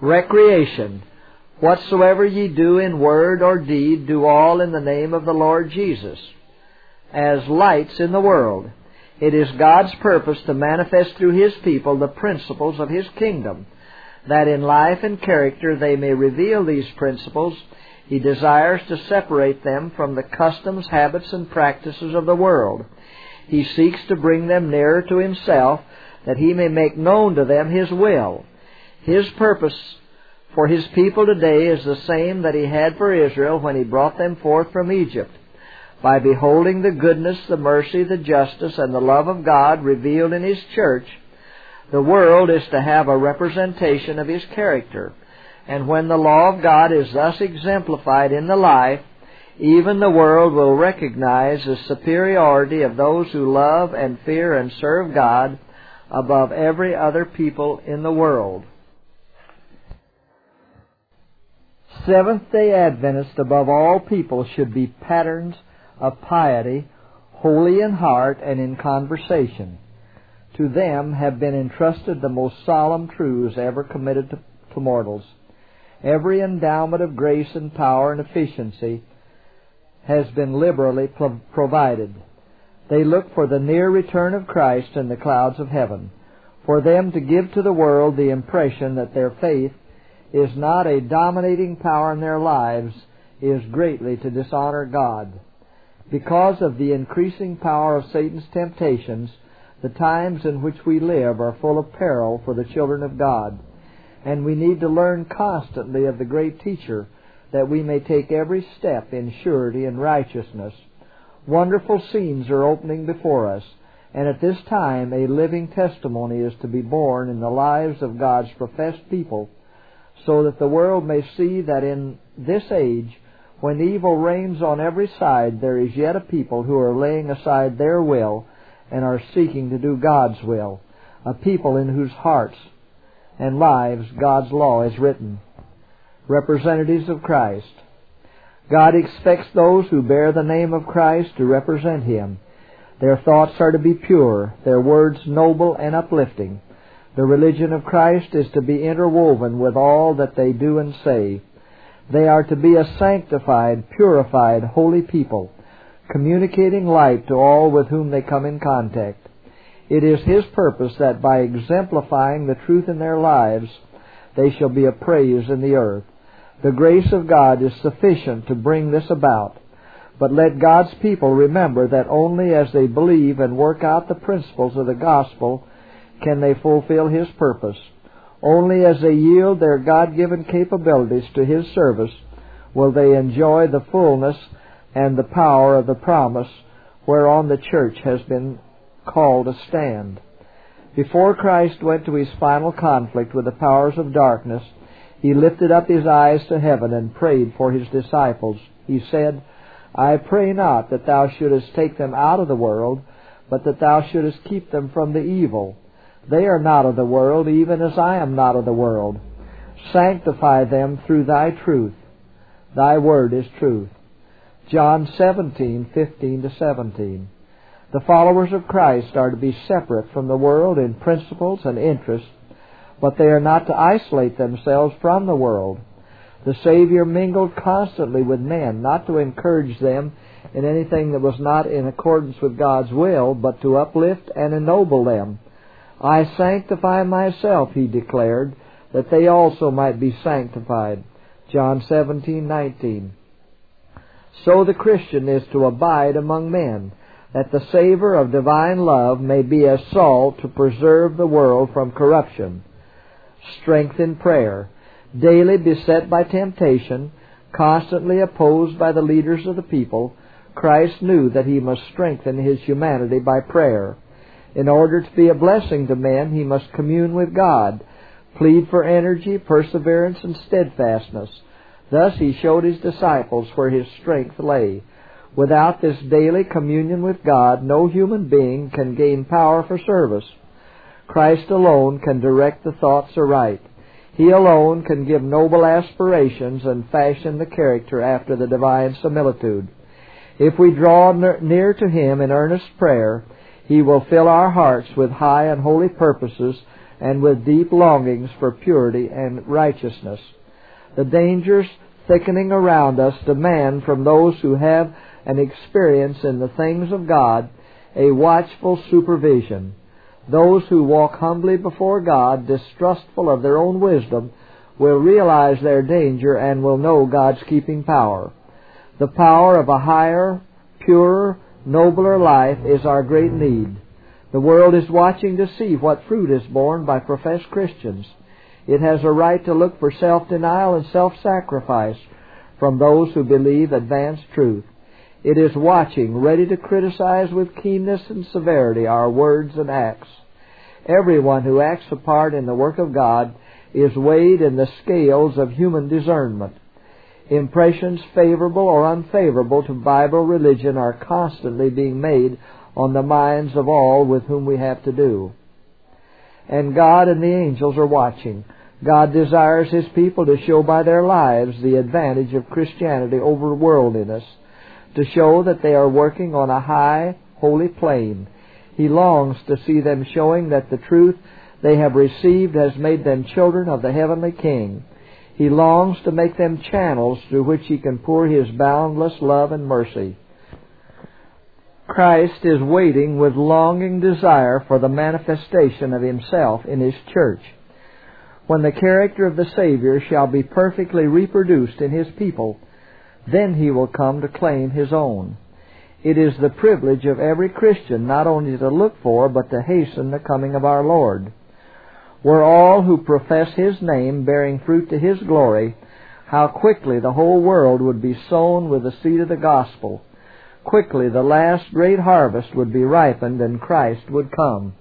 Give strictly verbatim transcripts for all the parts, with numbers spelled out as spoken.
Recreation. Whatsoever ye do in word or deed, do all in the name of the Lord Jesus. As lights in the world, it is God's purpose to manifest through His people the principles of His kingdom, that in life and character they may reveal these principles. He desires to separate them from the customs, habits, and practices of the world. He seeks to bring them nearer to Himself, that He may make known to them His will. His purpose for His people today is the same that He had for Israel when He brought them forth from Egypt. By beholding the goodness, the mercy, the justice, and the love of God revealed in His church, the world is to have a representation of His character. And when the law of God is thus exemplified in the life, even the world will recognize the superiority of those who love and fear and serve God above every other people in the world. Seventh-day Adventists above all people should be patterns of piety, holy in heart and in conversation. To them have been entrusted the most solemn truths ever committed to, to mortals. Every endowment of grace and power and efficiency has been liberally pro- provided. They look for the near return of Christ in the clouds of heaven. For them to give to the world the impression that their faith is not a dominating power in their lives is greatly to dishonor God. Because of the increasing power of Satan's temptations, the times in which we live are full of peril for the children of God, and we need to learn constantly of the great Teacher, that we may take every step in surety and righteousness. Wonderful scenes are opening before us, and at this time a living testimony is to be borne in the lives of God's professed people, so that the world may see that in this age, when evil reigns on every side, there is yet a people who are laying aside their will and are seeking to do God's will, a people in whose hearts and lives God's law is written. Representatives of Christ. God expects those who bear the name of Christ to represent Him. Their thoughts are to be pure, their words noble and uplifting. The religion of Christ is to be interwoven with all that they do and say. They are to be a sanctified, purified, holy people, communicating light to all with whom they come in contact. It is His purpose that by exemplifying the truth in their lives, they shall be appraised in the earth. The grace of God is sufficient to bring this about. But let God's people remember that only as they believe and work out the principles of the gospel can they fulfill His purpose. Only as they yield their God-given capabilities to His service will they enjoy the fullness and the power of the promise whereon the church has been called to stand. Before Christ went to His final conflict with the powers of darkness, He lifted up His eyes to heaven and prayed for His disciples. He said, I pray not that Thou shouldest take them out of the world, but that Thou shouldest keep them from the evil. They are not of the world, even as I am not of the world. Sanctify them through Thy truth. Thy word is truth. John seventeen, fifteen to seventeen. The followers of Christ are to be separate from the world in principles and interests, but they are not to isolate themselves from the world. The Savior mingled constantly with men, not to encourage them in anything that was not in accordance with God's will, but to uplift and ennoble them. I sanctify myself, He declared, that they also might be sanctified. John seventeen, nineteen. So the Christian is to abide among men, that the savor of divine love may be as salt to preserve the world from corruption. Strength in prayer. Daily beset by temptation, constantly opposed by the leaders of the people, Christ knew that He must strengthen His humanity by prayer. In order to be a blessing to men, He must commune with God, plead for energy, perseverance, and steadfastness. Thus He showed His disciples where His strength lay. Without this daily communion with God, no human being can gain power for service. Christ alone can direct the thoughts aright. He alone can give noble aspirations and fashion the character after the divine similitude. If we draw near to Him in earnest prayer, He will fill our hearts with high and holy purposes and with deep longings for purity and righteousness. The dangers thickening around us demand from those who have an experience in the things of God a watchful supervision. Those who walk humbly before God, distrustful of their own wisdom, will realize their danger and will know God's keeping power. The power of a higher, purer, nobler life is our great need. The world is watching to see what fruit is borne by professed Christians. It has a right to look for self-denial and self-sacrifice from those who believe advanced truth. It is watching, ready to criticize with keenness and severity our words and acts. Everyone who acts a part in the work of God is weighed in the scales of human discernment. Impressions favorable or unfavorable to Bible religion are constantly being made on the minds of all with whom we have to do. And God and the angels are watching. God desires His people to show by their lives the advantage of Christianity over worldliness, to show that they are working on a high, holy plane. He longs to see them showing that the truth they have received has made them children of the heavenly King. He longs to make them channels through which He can pour His boundless love and mercy. Christ is waiting with longing desire for the manifestation of Himself in His church. When the character of the Savior shall be perfectly reproduced in His people, then He will come to claim His own. It is the privilege of every Christian not only to look for, but to hasten the coming of our Lord. Were all who profess His name bearing fruit to His glory, how quickly the whole world would be sown with the seed of the gospel. Quickly the last great harvest would be ripened and Christ would come.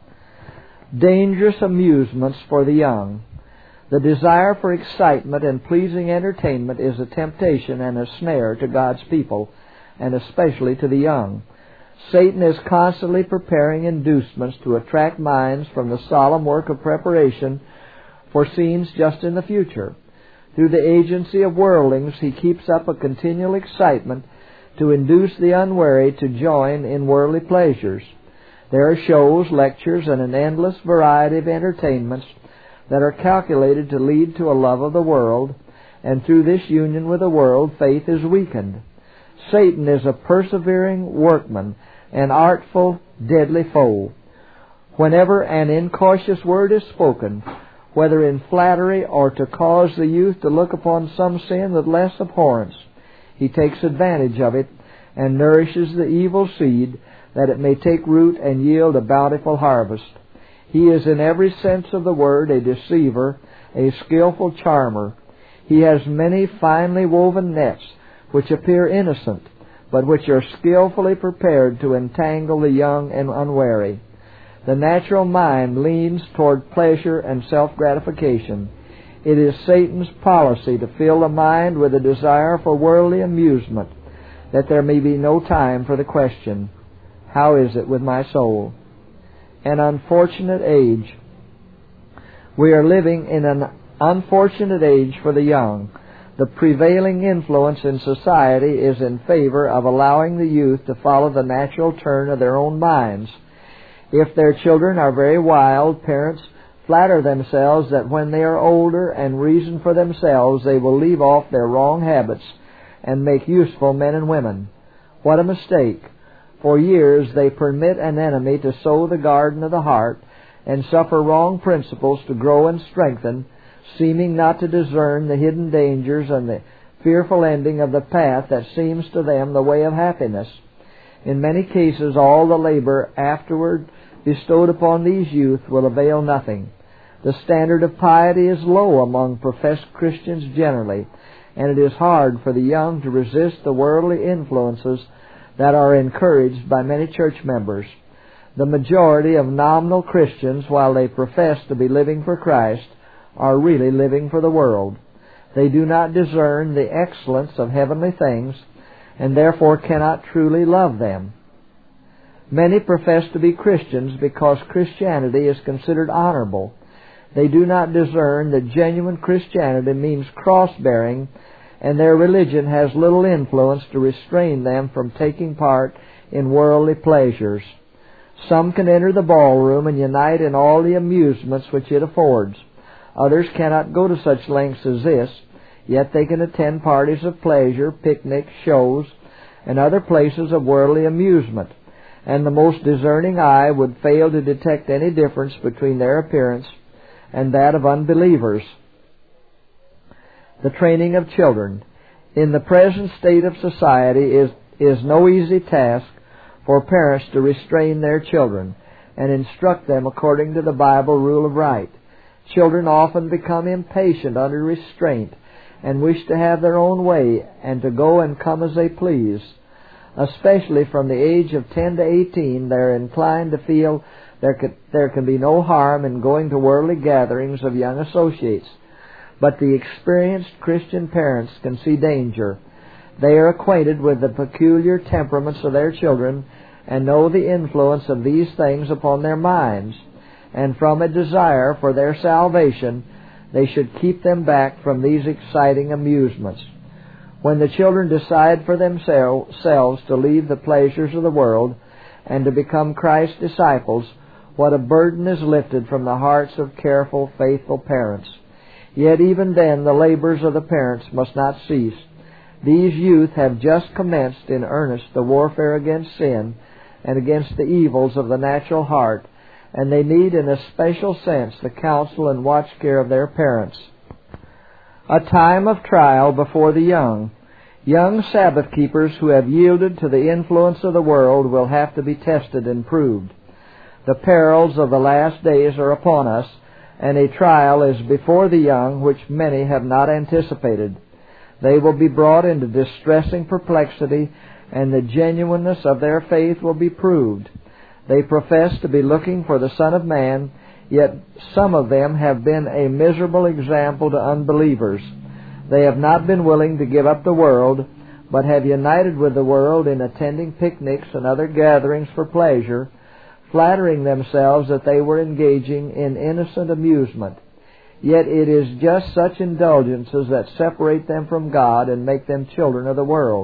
Dangerous amusements for the young. The desire for excitement and pleasing entertainment is a temptation and a snare to God's people, and especially to the young. Satan is constantly preparing inducements to attract minds from the solemn work of preparation for scenes just in the future. Through the agency of worldlings, he keeps up a continual excitement to induce the unwary to join in worldly pleasures. There are shows, lectures, and an endless variety of entertainments that are calculated to lead to a love of the world, and through this union with the world, faith is weakened. Satan is a persevering workman, an artful, deadly foe. Whenever an incautious word is spoken, whether in flattery or to cause the youth to look upon some sin with less abhorrence, he takes advantage of it and nourishes the evil seed that it may take root and yield a bountiful harvest. He is in every sense of the word a deceiver, a skillful charmer. He has many finely woven nets which appear innocent, but which are skillfully prepared to entangle the young and unwary. The natural mind leans toward pleasure and self-gratification. It is Satan's policy to fill the mind with a desire for worldly amusement, that there may be no time for the question, how is it with my soul? An unfortunate age. We are living in an unfortunate age for the young. The prevailing influence in society is in favor of allowing the youth to follow the natural turn of their own minds. If their children are very wild, parents flatter themselves that when they are older and reason for themselves, they will leave off their wrong habits and make useful men and women. What a mistake! For years they permit an enemy to sow the garden of the heart and suffer wrong principles to grow and strengthen, seeming not to discern the hidden dangers and the fearful ending of the path that seems to them the way of happiness. In many cases, all the labor afterward bestowed upon these youth will avail nothing. The standard of piety is low among professed Christians generally, and it is hard for the young to resist the worldly influences that are encouraged by many church members. The majority of nominal Christians, while they profess to be living for Christ, are really living for the world. They do not discern the excellence of heavenly things, and therefore cannot truly love them. Many profess to be Christians because Christianity is considered honorable. They do not discern that genuine Christianity means cross-bearing, and their religion has little influence to restrain them from taking part in worldly pleasures. Some can enter the ballroom and unite in all the amusements which it affords. Others cannot go to such lengths as this, yet they can attend parties of pleasure, picnics, shows, and other places of worldly amusement, and the most discerning eye would fail to detect any difference between their appearance and that of unbelievers. The training of children. In the present state of society is, is no easy task for parents to restrain their children and instruct them according to the Bible rule of right. Children often become impatient under restraint and wish to have their own way and to go and come as they please. Especially from the age of ten to eighteen, they are inclined to feel there can, there can be no harm in going to worldly gatherings of young associates. But the experienced Christian parents can see danger. They are acquainted with the peculiar temperaments of their children and know the influence of these things upon their minds. And from a desire for their salvation, they should keep them back from these exciting amusements. When the children decide for themselves to leave the pleasures of the world and to become Christ's disciples, what a burden is lifted from the hearts of careful, faithful parents. Yet even then the labors of the parents must not cease. These youth have just commenced in earnest the warfare against sin and against the evils of the natural heart, and they need in a special sense the counsel and watch care of their parents. A time of trial before the young. Young Sabbath keepers who have yielded to the influence of the world will have to be tested and proved. The perils of the last days are upon us, and a trial is before the young which many have not anticipated. They will be brought into distressing perplexity, and the genuineness of their faith will be proved. They profess to be looking for the Son of Man, yet some of them have been a miserable example to unbelievers. They have not been willing to give up the world, but have united with the world in attending picnics and other gatherings for pleasure, flattering themselves that they were engaging in innocent amusement. Yet it is just such indulgences that separate them from God and make them children of the world.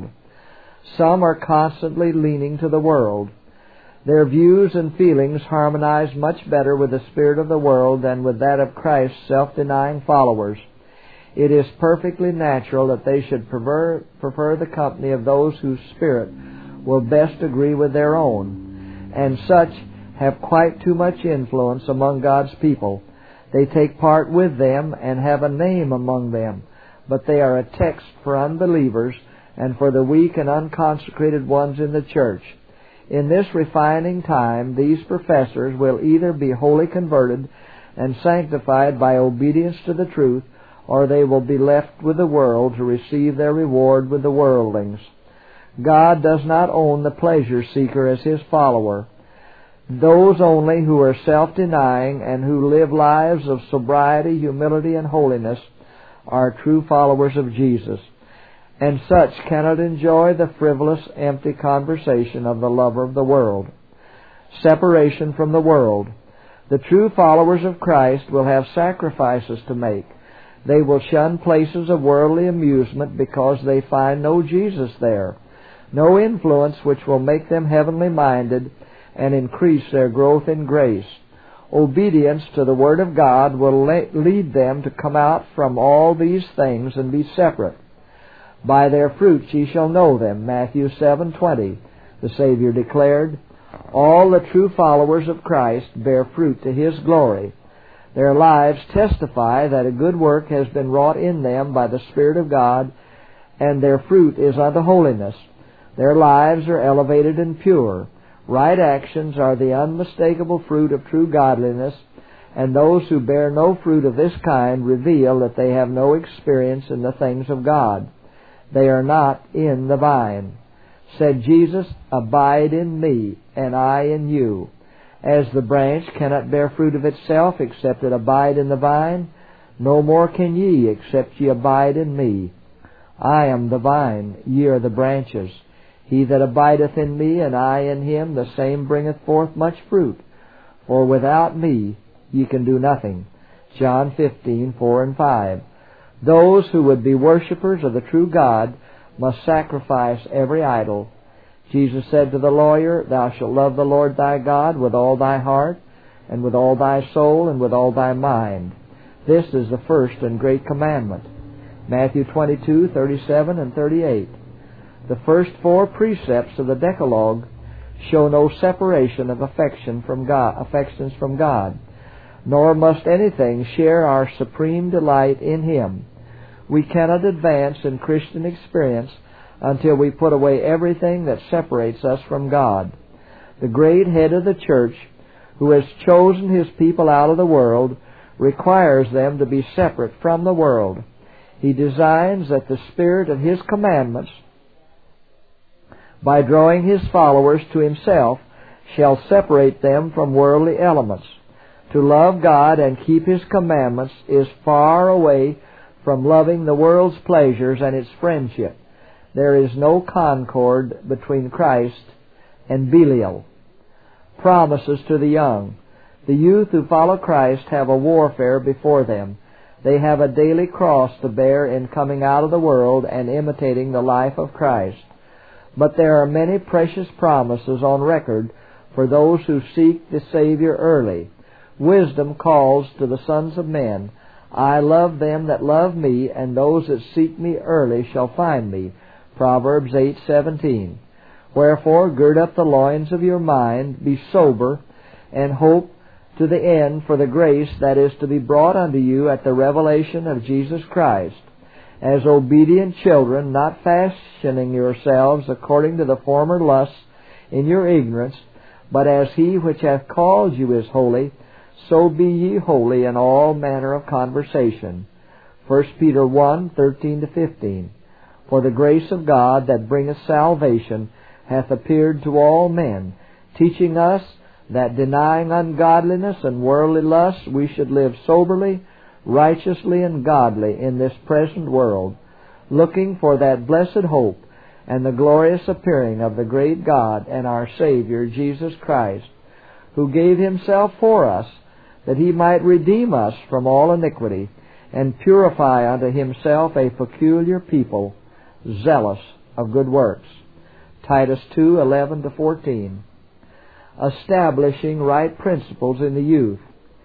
Some are constantly leaning to the world. Their views and feelings harmonize much better with the spirit of the world than with that of Christ's self-denying followers. It is perfectly natural that they should prefer, prefer the company of those whose spirit will best agree with their own, and such have quite too much influence among God's people. They take part with them and have a name among them, but they are a text for unbelievers and for the weak and unconsecrated ones in the church. In this refining time, these professors will either be wholly converted and sanctified by obedience to the truth, or they will be left with the world to receive their reward with the worldlings. God does not own the pleasure seeker as His follower. Those only who are self-denying and who live lives of sobriety, humility, and holiness are true followers of Jesus, and such cannot enjoy the frivolous, empty conversation of the lover of the world. Separation from the world. The true followers of Christ will have sacrifices to make. They will shun places of worldly amusement because they find no Jesus there, no influence which will make them heavenly minded and increase their growth in grace. Obedience to the Word of God will lead them to come out from all these things and be separate. By their fruits ye shall know them, Matthew seven twenty. The Savior declared, all the true followers of Christ bear fruit to His glory. Their lives testify that a good work has been wrought in them by the Spirit of God, and their fruit is unto holiness. Their lives are elevated and pure. Right actions are the unmistakable fruit of true godliness, and those who bear no fruit of this kind reveal that they have no experience in the things of God. They are not in the vine. Said Jesus, abide in me, and I in you. As the branch cannot bear fruit of itself except it abide in the vine, no more can ye except ye abide in me. I am the vine, ye are the branches. He that abideth in me, and I in him, the same bringeth forth much fruit. For without me ye can do nothing. John fifteen, four and five. Those who would be worshippers of the true God must sacrifice every idol. Jesus said to the lawyer, "Thou shalt love the Lord thy God with all thy heart, and with all thy soul, and with all thy mind. This is the first and great commandment." Matthew twenty-two, thirty-seven and thirty-eight. The first four precepts of the Decalogue show no separation of affection from God, affections from God, nor must anything share our supreme delight in Him. We cannot advance in Christian experience until we put away everything that separates us from God. The great head of the church, who has chosen His people out of the world, requires them to be separate from the world. He designs that the spirit of His commandments, by drawing His followers to Himself, shall separate them from worldly elements. To love God and keep His commandments is far away from loving the world's pleasures and its friendship. There is no concord between Christ and Belial. Promises to the young. The youth who follow Christ have a warfare before them. They have a daily cross to bear in coming out of the world and imitating the life of Christ. But there are many precious promises on record for those who seek the Savior early. Wisdom calls to the sons of men, "I love them that love me, and those that seek me early shall find me." Proverbs eight seventeen. Wherefore, gird up the loins of your mind, be sober, and hope to the end for the grace that is to be brought unto you at the revelation of Jesus Christ. As obedient children, not fashioning yourselves according to the former lusts in your ignorance, but as He which hath called you is holy, so be ye holy in all manner of conversation. First Peter one, thirteen to fifteen. For the grace of God that bringeth salvation hath appeared to all men, teaching us that denying ungodliness and worldly lusts, we should live soberly, righteously, and godly in this present world, looking for that blessed hope and the glorious appearing of the great God and our Savior Jesus Christ, who gave Himself for us, that He might redeem us from all iniquity, and purify unto Himself a peculiar people, zealous of good works. Titus two, eleven to fourteen. Establishing right principles in the youth.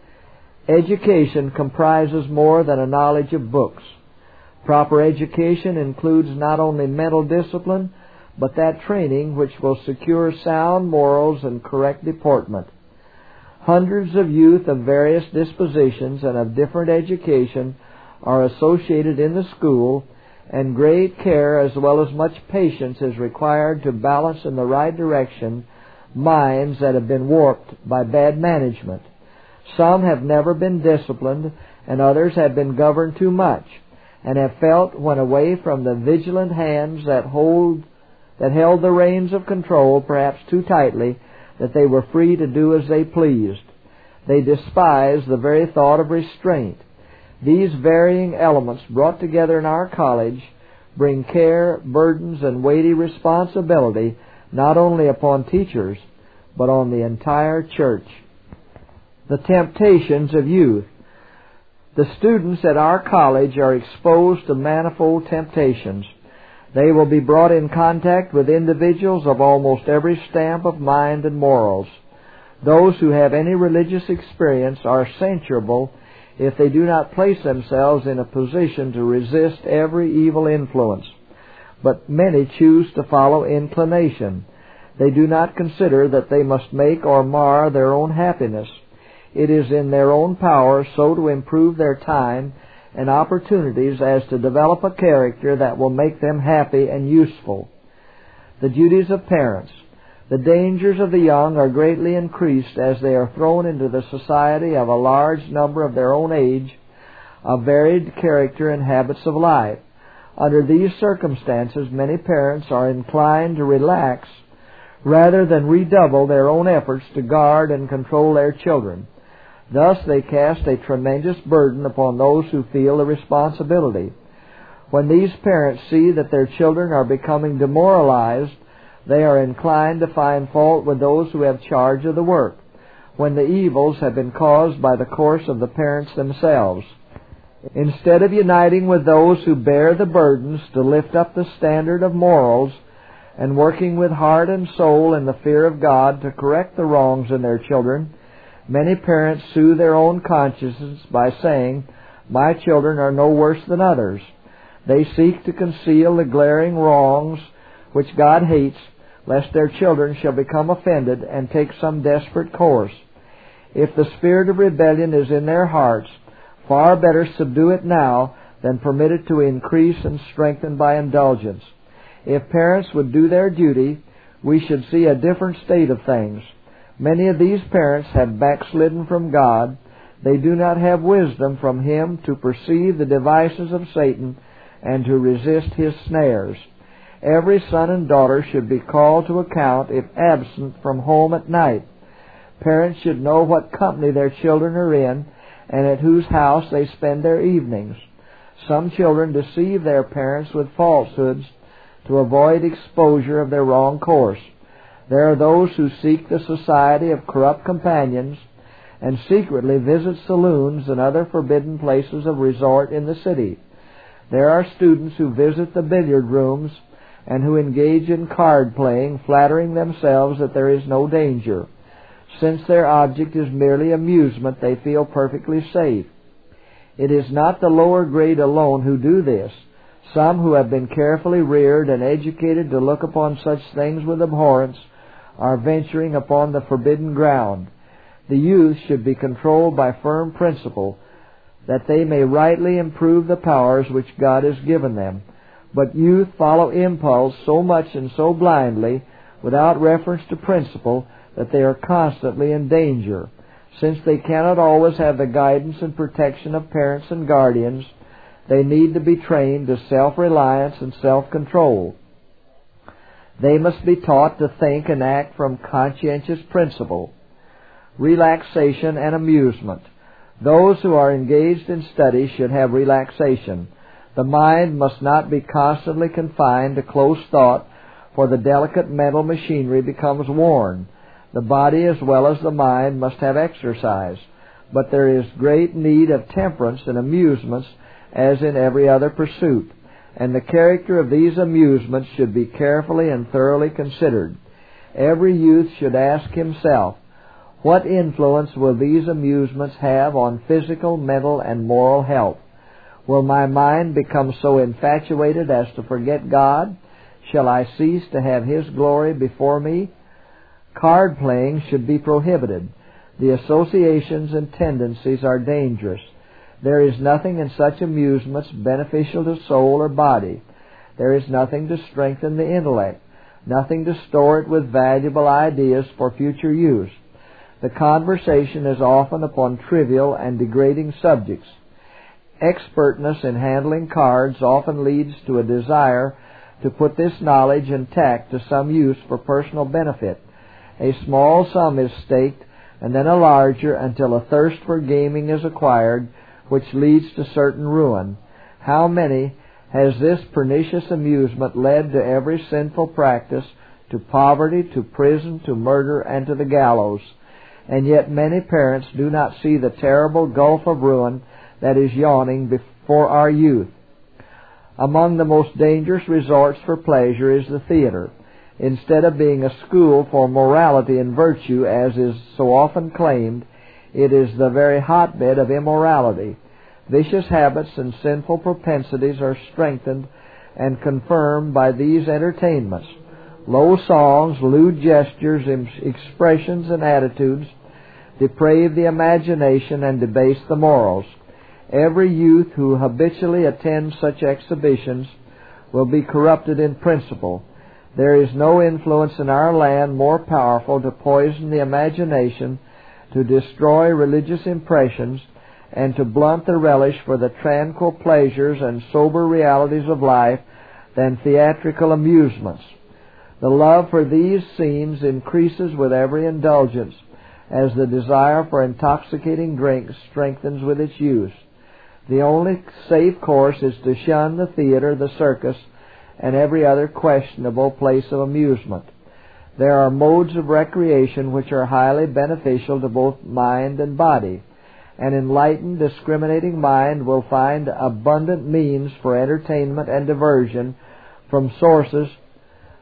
Education comprises more than a knowledge of books. Proper education includes not only mental discipline, but that training which will secure sound morals and correct deportment. Hundreds of youth of various dispositions and of different education are associated in the school, and great care as well as much patience is required to balance in the right direction minds that have been warped by bad management. Some have never been disciplined, and others have been governed too much, and have felt, when away from the vigilant hands that hold that held the reins of control perhaps too tightly, that they were free to do as they pleased. They despise the very thought of restraint. These varying elements brought together in our college bring care, burdens, and weighty responsibility not only upon teachers, but on the entire church. The temptations of youth. The students at our college are exposed to manifold temptations. They will be brought in contact with individuals of almost every stamp of mind and morals. Those who have any religious experience are censurable if they do not place themselves in a position to resist every evil influence. But many choose to follow inclination. They do not consider that they must make or mar their own happiness. It is in their own power so to improve their time and opportunities as to develop a character that will make them happy and useful. The duties of parents. The dangers of the young are greatly increased as they are thrown into the society of a large number of their own age, of varied character and habits of life. Under these circumstances, many parents are inclined to relax rather than redouble their own efforts to guard and control their children. Thus they cast a tremendous burden upon those who feel the responsibility. When these parents see that their children are becoming demoralized, they are inclined to find fault with those who have charge of the work, when the evils have been caused by the course of the parents themselves. Instead of uniting with those who bear the burdens to lift up the standard of morals, and working with heart and soul in the fear of God to correct the wrongs in their children, many parents soothe their own consciences by saying, "My children are no worse than others." They seek to conceal the glaring wrongs which God hates, lest their children shall become offended and take some desperate course. If the spirit of rebellion is in their hearts, far better subdue it now than permit it to increase and strengthen by indulgence. If parents would do their duty, we should see a different state of things. Many of these parents have backslidden from God. They do not have wisdom from Him to perceive the devices of Satan and to resist his snares. Every son and daughter should be called to account if absent from home at night. Parents should know what company their children are in and at whose house they spend their evenings. Some children deceive their parents with falsehoods to avoid exposure of their wrong course. There are those who seek the society of corrupt companions and secretly visit saloons and other forbidden places of resort in the city. There are students who visit the billiard rooms and who engage in card playing, flattering themselves that there is no danger. Since their object is merely amusement, they feel perfectly safe. It is not the lower grade alone who do this. Some who have been carefully reared and educated to look upon such things with abhorrence are venturing upon the forbidden ground. The youth should be controlled by firm principle, that they may rightly improve the powers which God has given them. But youth follow impulse so much and so blindly, without reference to principle, that they are constantly in danger. Since they cannot always have the guidance and protection of parents and guardians, they need to be trained to self-reliance and self-control. They must be taught to think and act from conscientious principle. Relaxation and amusement. Those who are engaged in study should have relaxation. The mind must not be constantly confined to close thought, for the delicate mental machinery becomes worn. The body as well as the mind must have exercise, but there is great need of temperance and amusements as in every other pursuit, and the character of these amusements should be carefully and thoroughly considered. Every youth should ask himself, what influence will these amusements have on physical, mental, and moral health? Will my mind become so infatuated as to forget God? Shall I cease to have His glory before me? Card playing should be prohibited. The associations and tendencies are dangerous. There is nothing in such amusements beneficial to soul or body. There is nothing to strengthen the intellect, nothing to store it with valuable ideas for future use. The conversation is often upon trivial and degrading subjects. Expertness in handling cards often leads to a desire to put this knowledge and tact to some use for personal benefit. A small sum is staked, and then a larger, until a thirst for gaming is acquired, which leads to certain ruin. How many has this pernicious amusement led to every sinful practice, to poverty, to prison, to murder, and to the gallows? And yet many parents do not see the terrible gulf of ruin that is yawning before our youth. Among the most dangerous resorts for pleasure is the theater. Instead of being a school for morality and virtue, as is so often claimed, it is the very hotbed of immorality. Vicious habits and sinful propensities are strengthened and confirmed by these entertainments. Low songs, lewd gestures, expressions, and attitudes deprave the imagination and debase the morals. Every youth who habitually attends such exhibitions will be corrupted in principle. There is no influence in our land more powerful to poison the imagination, to destroy religious impressions, and to blunt the relish for the tranquil pleasures and sober realities of life than theatrical amusements. The love for these scenes increases with every indulgence, as the desire for intoxicating drinks strengthens with its use. The only safe course is to shun the theater, the circus, and every other questionable place of amusement. There are modes of recreation which are highly beneficial to both mind and body. An enlightened, discriminating mind will find abundant means for entertainment and diversion from sources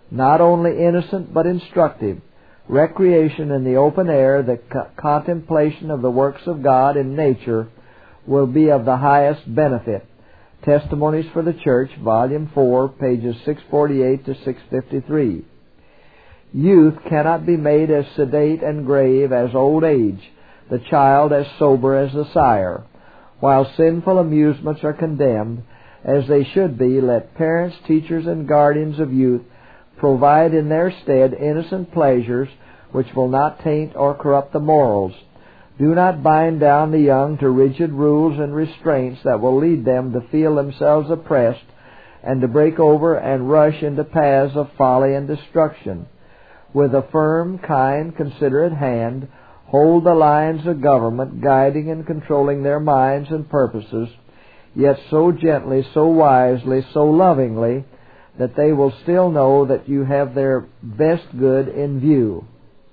not only innocent but instructive. Recreation in the open air, the co- contemplation of the works of God in nature, will be of the highest benefit. Testimonies for the Church, Volume four, pages six forty-eight to six fifty-three. Youth cannot be made as sedate and grave as old age, the child as sober as the sire. While sinful amusements are condemned, as they should be, let parents, teachers, and guardians of youth provide in their stead innocent pleasures which will not taint or corrupt the morals. Do not bind down the young to rigid rules and restraints that will lead them to feel themselves oppressed and to break over and rush into paths of folly and destruction. With a firm, kind, considerate hand, hold the lines of government, guiding and controlling their minds and purposes, yet so gently, so wisely, so lovingly, that they will still know that you have their best good in view.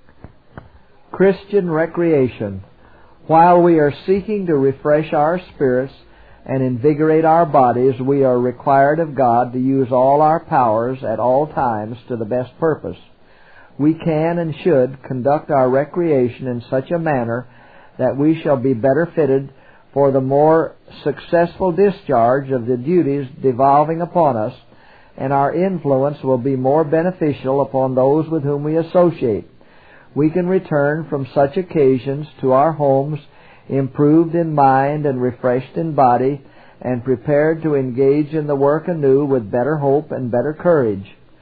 Christian recreation. While we are seeking to refresh our spirits and invigorate our bodies, we are required of God to use all our powers at all times to the best purpose. We can and should conduct our recreation in such a manner that we shall be better fitted for the more successful discharge of the duties devolving upon us, and our influence will be more beneficial upon those with whom we associate. We can return from such occasions to our homes improved in mind and refreshed in body, and prepared to engage in the work anew with better hope and better courage.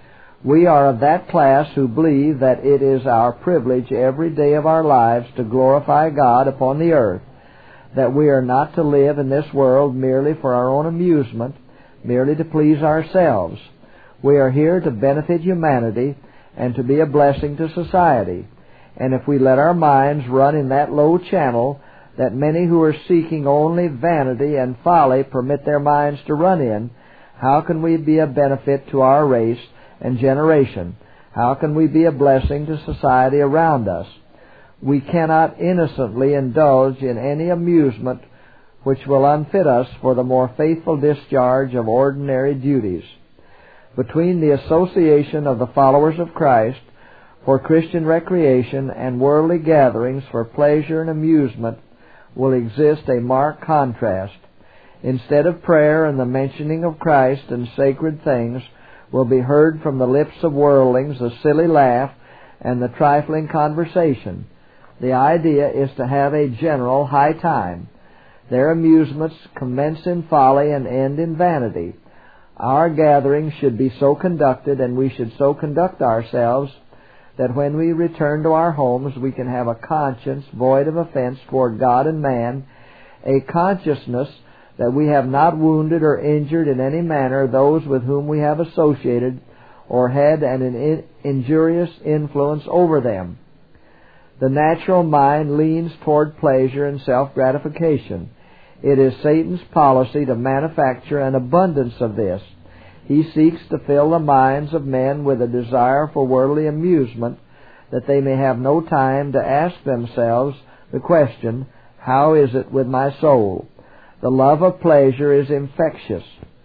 We are of that class who believe that it is our privilege every day of our lives to glorify God upon the earth, that we are not to live in this world merely for our own amusement, merely to please ourselves. We are here to benefit humanity and to be a blessing to society. And if we let our minds run in that low channel that many who are seeking only vanity and folly permit their minds to run in, how can we be a benefit to our race and generation? How can we be a blessing to society around us? We cannot innocently indulge in any amusement which will unfit us for the more faithful discharge of ordinary duties. Between the association of the followers of Christ for Christian recreation and worldly gatherings for pleasure and amusement will exist a marked contrast. Instead of prayer and the mentioning of Christ and sacred things will be heard from the lips of worldlings the silly laugh and the trifling conversation. The idea is to have a general high time. Their amusements commence in folly and end in vanity. Our gatherings should be so conducted, and we should so conduct ourselves, that when we return to our homes we can have a conscience void of offense toward God and man, a consciousness that we have not wounded or injured in any manner those with whom we have associated or had an injurious influence over them. The natural mind leans toward pleasure and self-gratification. It is Satan's policy to manufacture an abundance of this. He seeks to fill the minds of men with a desire for worldly amusement, that they may have no time to ask themselves the question, how is it with my soul? The love of pleasure is infectious.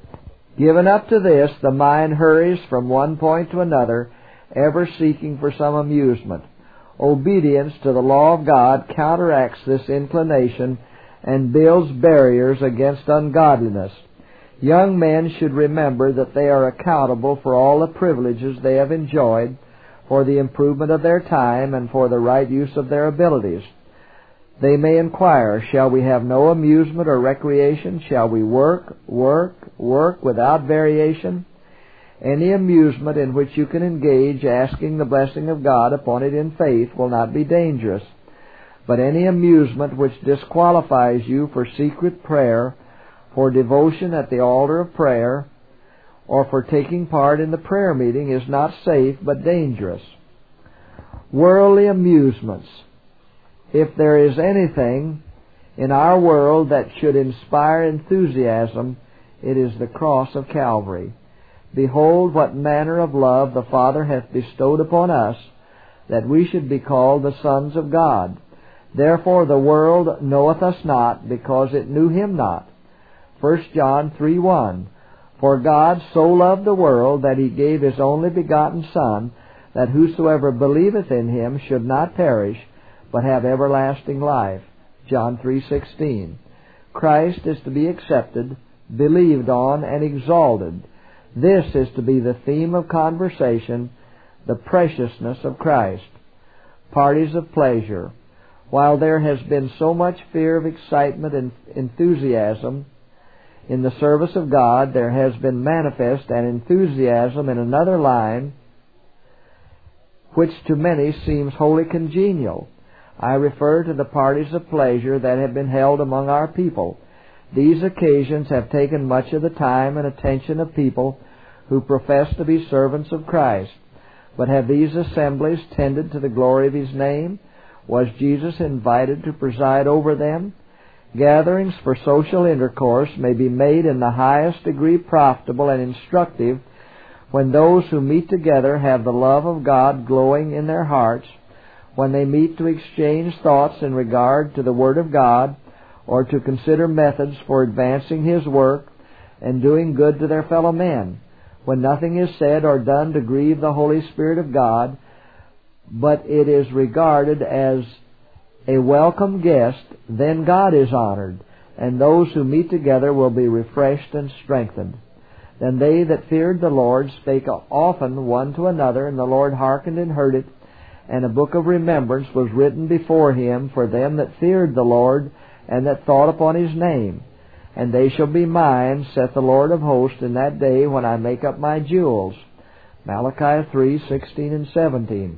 Given up to this, the mind hurries from one point to another, ever seeking for some amusement. Obedience to the law of God counteracts this inclination and builds barriers against ungodliness. Young men should remember that they are accountable for all the privileges they have enjoyed, for the improvement of their time, and for the right use of their abilities. They may inquire, shall we have no amusement or recreation? Shall we work, work, work without variation? Any amusement in which you can engage asking the blessing of God upon it in faith will not be dangerous. But any amusement which disqualifies you for secret prayer, for devotion at the altar of prayer, or for taking part in the prayer meeting is not safe but dangerous. Worldly amusements. If there is anything in our world that should inspire enthusiasm, it is the cross of Calvary. Behold, what manner of love the Father hath bestowed upon us, that we should be called the sons of God. Therefore the world knoweth us not, because it knew Him not. First John three one. For God so loved the world that He gave His only begotten Son, that whosoever believeth in Him should not perish, but have everlasting life. John three sixteen. Christ is to be accepted, believed on, and exalted. This is to be the theme of conversation, the preciousness of Christ. Parties of pleasure. While there has been so much fear of excitement and enthusiasm in the service of God, there has been manifest an enthusiasm in another line which to many seems wholly congenial. I refer to the parties of pleasure that have been held among our people. These occasions have taken much of the time and attention of people who profess to be servants of Christ. But have these assemblies tended to the glory of His name? Was Jesus invited to preside over them? Gatherings for social intercourse may be made in the highest degree profitable and instructive when those who meet together have the love of God glowing in their hearts, when they meet to exchange thoughts in regard to the Word of God, or to consider methods for advancing His work and doing good to their fellow men, when nothing is said or done to grieve the Holy Spirit of God, but it is regarded as a welcome guest, then God is honored, and those who meet together will be refreshed and strengthened. Then they that feared the Lord spake often one to another, and the Lord hearkened and heard it, and a book of remembrance was written before Him for them that feared the Lord, and that thought upon His name. And they shall be mine, saith the Lord of hosts, in that day when I make up my jewels. Malachi three sixteen and seventeen.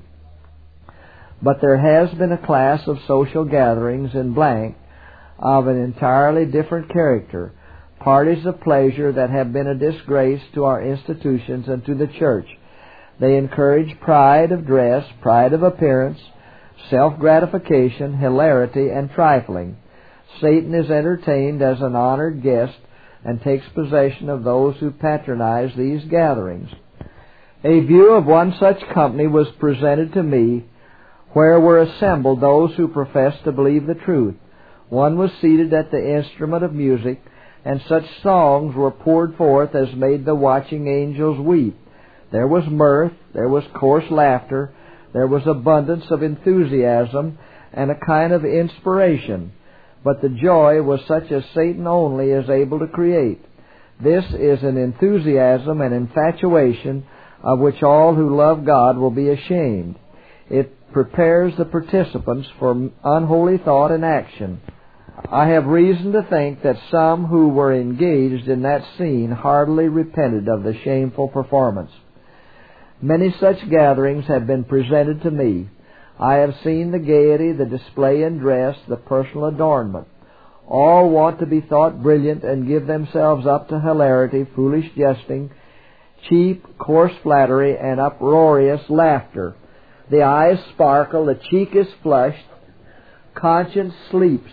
But there has been a class of social gatherings in blank of an entirely different character, parties of pleasure that have been a disgrace to our institutions and to the church. They encourage pride of dress, pride of appearance, self-gratification, hilarity, and trifling. Satan is entertained as an honored guest and takes possession of those who patronize these gatherings. A view of one such company was presented to me, where were assembled those who professed to believe the truth. One was seated at the instrument of music, and such songs were poured forth as made the watching angels weep. There was mirth, there was coarse laughter, there was abundance of enthusiasm, and a kind of inspiration. But the joy was such as Satan only is able to create. This is an enthusiasm and infatuation of which all who love God will be ashamed. It prepares the participants for unholy thought and action. I have reason to think that some who were engaged in that scene heartily repented of the shameful performance. Many such gatherings have been presented to me. I have seen the gaiety, the display in dress, the personal adornment. All want to be thought brilliant and give themselves up to hilarity, foolish jesting, cheap, coarse flattery, and uproarious laughter. The eyes sparkle, the cheek is flushed, conscience sleeps.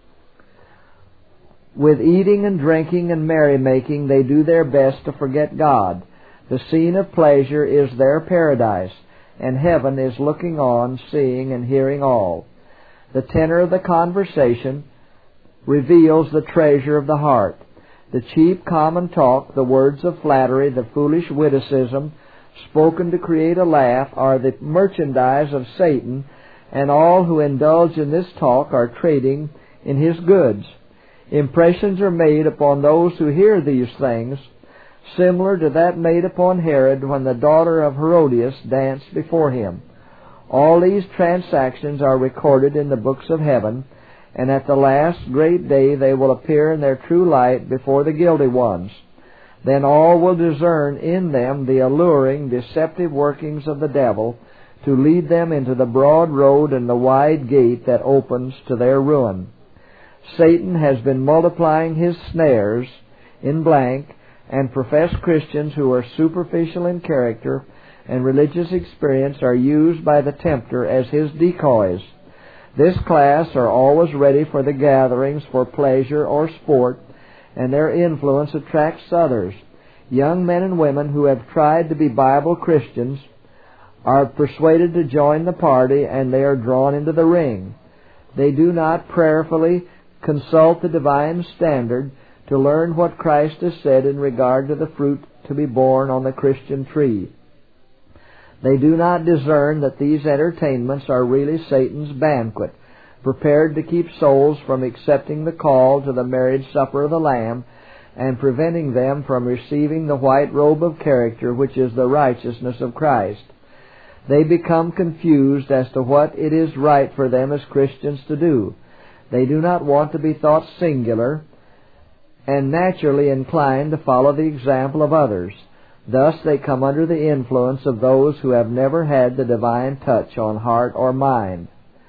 With eating and drinking and merrymaking, they do their best to forget God. The scene of pleasure is their paradise, and heaven is looking on, seeing and hearing all. The tenor of the conversation reveals the treasure of the heart. The cheap common talk, the words of flattery, the foolish witticism, spoken to create a laugh, are the merchandise of Satan, and all who indulge in this talk are trading in his goods. Impressions are made upon those who hear these things, similar to that made upon Herod when the daughter of Herodias danced before him. All these transactions are recorded in the books of heaven, and at the last great day they will appear in their true light before the guilty ones. Then all will discern in them the alluring, deceptive workings of the devil to lead them into the broad road and the wide gate that opens to their ruin. Satan has been multiplying his snares in blank, and professed Christians who are superficial in character and religious experience are used by the tempter as his decoys. This class are always ready for the gatherings for pleasure or sport, and their influence attracts others. Young men and women who have tried to be Bible Christians are persuaded to join the party, and they are drawn into the ring. They do not prayerfully consult the divine standard, to learn what Christ has said in regard to the fruit to be borne on the Christian tree. They do not discern that these entertainments are really Satan's banquet, prepared to keep souls from accepting the call to the marriage supper of the Lamb, and preventing them from receiving the white robe of character, which is the righteousness of Christ. They become confused as to what it is right for them as Christians to do. They do not want to be thought singular, and naturally inclined to follow the example of others. Thus they come under the influence of those who have never had the divine touch on heart or mind.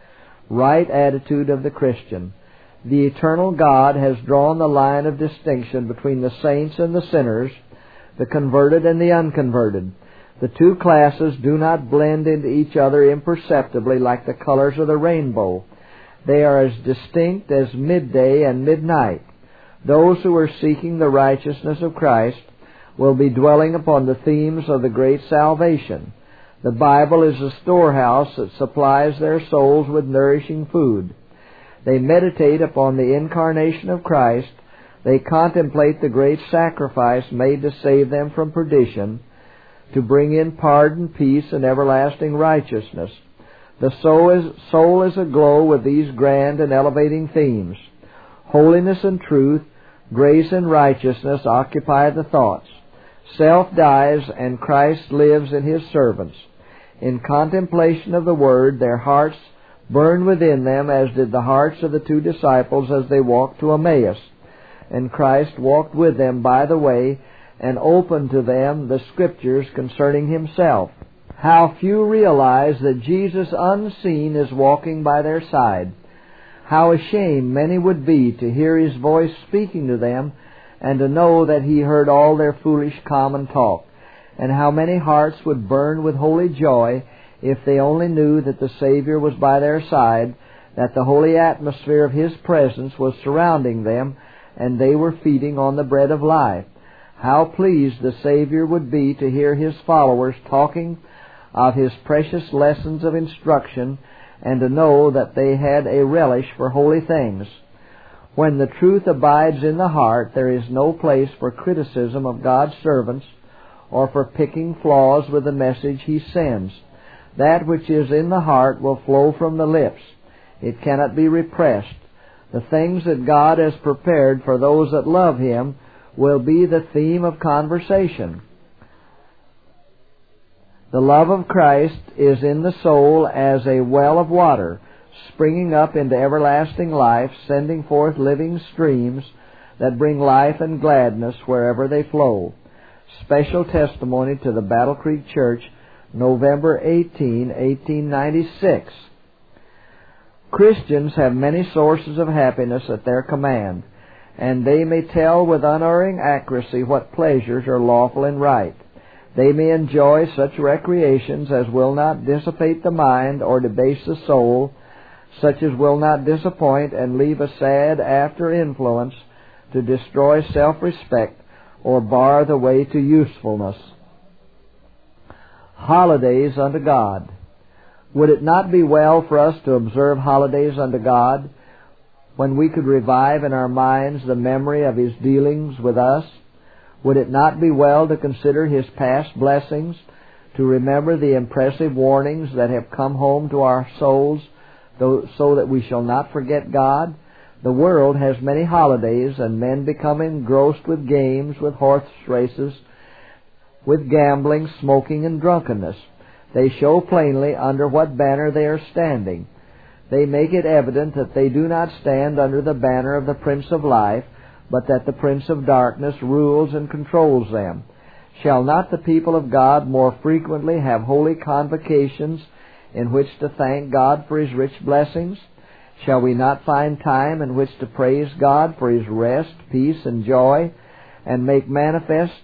Right attitude of the Christian. The eternal God has drawn the line of distinction between the saints and the sinners, the converted and the unconverted. The two classes do not blend into each other imperceptibly like the colors of the rainbow. They are as distinct as midday and midnight. Those who are seeking the righteousness of Christ will be dwelling upon the themes of the great salvation. The Bible is a storehouse that supplies their souls with nourishing food. They meditate upon the incarnation of Christ. They contemplate the great sacrifice made to save them from perdition, to bring in pardon, peace, and everlasting righteousness. The soul is, soul is aglow with these grand and elevating themes. Holiness and truth, grace and righteousness occupy the thoughts. Self dies and Christ lives in His servants. In contemplation of the Word, their hearts burn within them, as did the hearts of the two disciples as they walked to Emmaus. And Christ walked with them by the way and opened to them the Scriptures concerning Himself. How few realize that Jesus unseen is walking by their side. How ashamed many would be to hear His voice speaking to them and to know that He heard all their foolish common talk. And how many hearts would burn with holy joy if they only knew that the Savior was by their side, that the holy atmosphere of His presence was surrounding them, and they were feeding on the bread of life. How pleased the Savior would be to hear His followers talking of His precious lessons of instruction, and to know that they had a relish for holy things. When the truth abides in the heart, there is no place for criticism of God's servants or for picking flaws with the message He sends. That which is in the heart will flow from the lips. It cannot be repressed. The things that God has prepared for those that love Him will be the theme of conversation. The love of Christ is in the soul as a well of water, springing up into everlasting life, sending forth living streams that bring life and gladness wherever they flow. Special testimony to the Battle Creek Church, November eighteenth, eighteen ninety-six. Christians have many sources of happiness at their command, and they may tell with unerring accuracy what pleasures are lawful and right. They may enjoy such recreations as will not dissipate the mind or debase the soul, such as will not disappoint and leave a sad after influence to destroy self-respect or bar the way to usefulness. Holidays unto God. Would it not be well for us to observe holidays unto God, when we could revive in our minds the memory of His dealings with us? Would it not be well to consider His past blessings, to remember the impressive warnings that have come home to our souls, so that we shall not forget God? The world has many holidays, and men become engrossed with games, with horse races, with gambling, smoking, and drunkenness. They show plainly under what banner they are standing. They make it evident that they do not stand under the banner of the Prince of Life, but that the Prince of Darkness rules and controls them. Shall not the people of God more frequently have holy convocations in which to thank God for His rich blessings? Shall we not find time in which to praise God for His rest, peace, and joy, and make manifest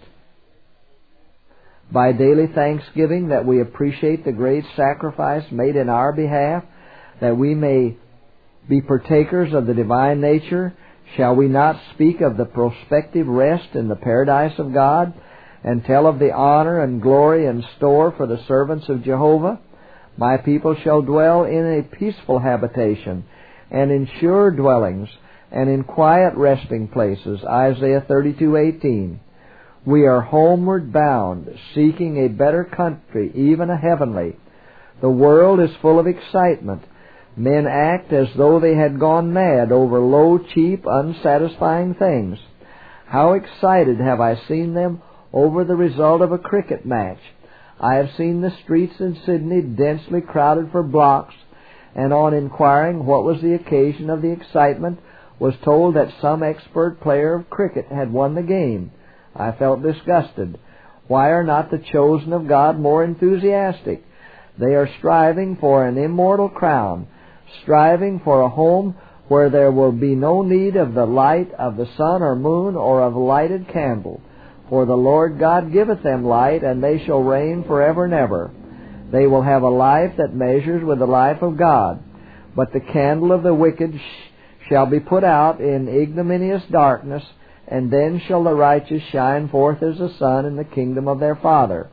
by daily thanksgiving that we appreciate the great sacrifice made in our behalf, that we may be partakers of the divine nature? Shall we not speak of the prospective rest in the paradise of God, and tell of the honor and glory in store for the servants of Jehovah? My people shall dwell in a peaceful habitation, and in sure dwellings. and in quiet resting places, Isaiah thirty-two eighteen. We are homeward bound, seeking a better country, even a heavenly. The world is full of excitement. Men act as though they had gone mad over low, cheap, unsatisfying things. How excited have I seen them over the result of a cricket match. I have seen the streets in Sydney densely crowded for blocks, and on inquiring what was the occasion of the excitement, was told that some expert player of cricket had won the game. I felt disgusted. Why are not the chosen of God more enthusiastic? They are striving for an immortal crown, striving for a home where there will be no need of the light of the sun or moon or of lighted candle. For the Lord God giveth them light, and they shall reign forever and ever. They will have a life that measures with the life of God. But the candle of the wicked sh- shall be put out in ignominious darkness, and then shall the righteous shine forth as the sun in the kingdom of their Father.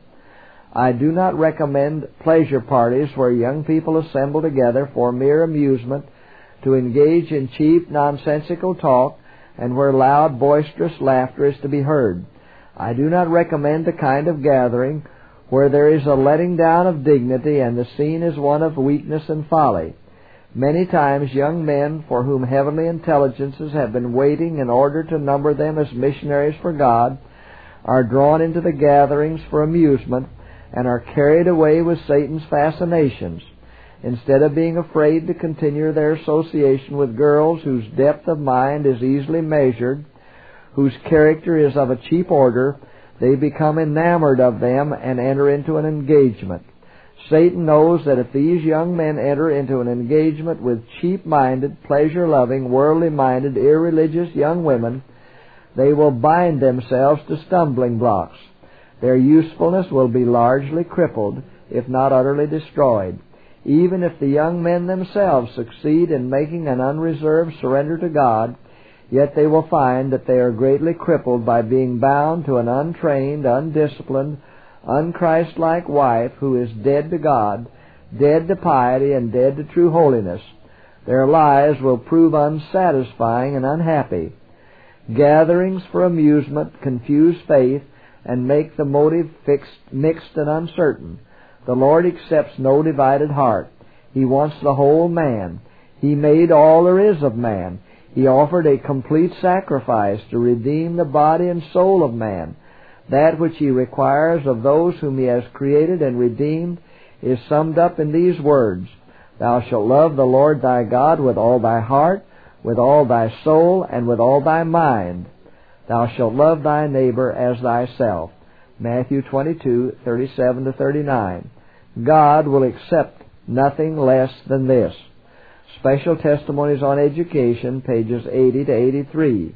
I do not recommend pleasure parties where young people assemble together for mere amusement, to engage in cheap, nonsensical talk, and where loud, boisterous laughter is to be heard. I do not recommend the kind of gathering where there is a letting down of dignity and the scene is one of weakness and folly. Many times young men for whom heavenly intelligences have been waiting in order to number them as missionaries for God are drawn into the gatherings for amusement and are carried away with Satan's fascinations. Instead of being afraid to continue their association with girls whose depth of mind is easily measured, whose character is of a cheap order, they become enamored of them and enter into an engagement. Satan knows that if these young men enter into an engagement with cheap-minded, pleasure-loving, worldly-minded, irreligious young women, they will bind themselves to stumbling blocks. Their usefulness will be largely crippled, if not utterly destroyed. Even if the young men themselves succeed in making an unreserved surrender to God, yet they will find that they are greatly crippled by being bound to an untrained, undisciplined, unchristlike wife who is dead to God, dead to piety, and dead to true holiness. Their lives will prove unsatisfying and unhappy. Gatherings for amusement confuse faith and make the motive fixed, mixed and uncertain. The Lord accepts no divided heart. He wants the whole man. He made all there is of man. He offered a complete sacrifice to redeem the body and soul of man. That which He requires of those whom He has created and redeemed is summed up in these words: Thou shalt love the Lord thy God with all thy heart, with all thy soul, and with all thy mind. Thou shalt love thy neighbor as thyself. Matthew twenty-two, thirty-seven to thirty-nine. God will accept nothing less than this. Special Testimonies on Education, pages eighty to eighty-three.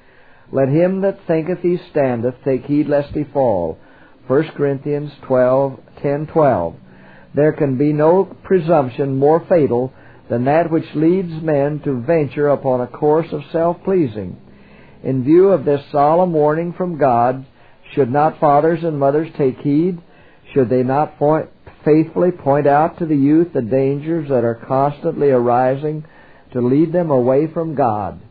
Let him that thinketh he standeth take heed lest he fall. First Corinthians twelve, ten, twelve. There can be no presumption more fatal than that which leads men to venture upon a course of self-pleasing. In view of this solemn warning from God, should not fathers and mothers take heed? Should they not point, faithfully point out to the youth the dangers that are constantly arising to lead them away from God?